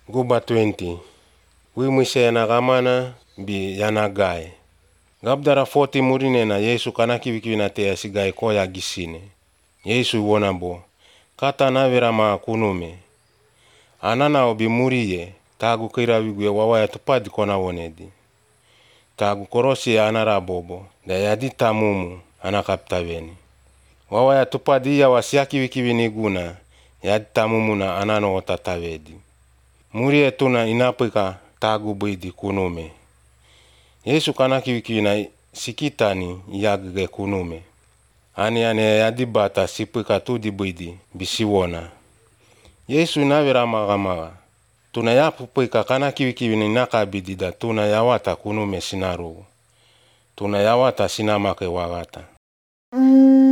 Guba 20. Wimwise yana gamana bi yana gai. Gabdara 40 murine na Yesu kana kiwi na te asigai koya gisine. Yesu wona bo. Kata na vera ma kunume. Anana obi muriye. Tagu kira wigwe wawaya tupadi kona wonedi. Tagu korosi anara bobo. Da yadi tamumu anakaptaveni. Wawaya tupadi ya wasiaki wikiwi niguna. Yadi tamumu na anano otatavedi. Muriye tuna inapika tagu bidi kunume. Yesu kana kiwi na sikitani yagge kunume. Ani yadi bata sipika tudi bidi bisiwona. Yesu inavira magamaga. Tuna yapupika kana kiwi ni nakabidida tuna yawata kunume sinaru. Tuna yawata sinamake wagata.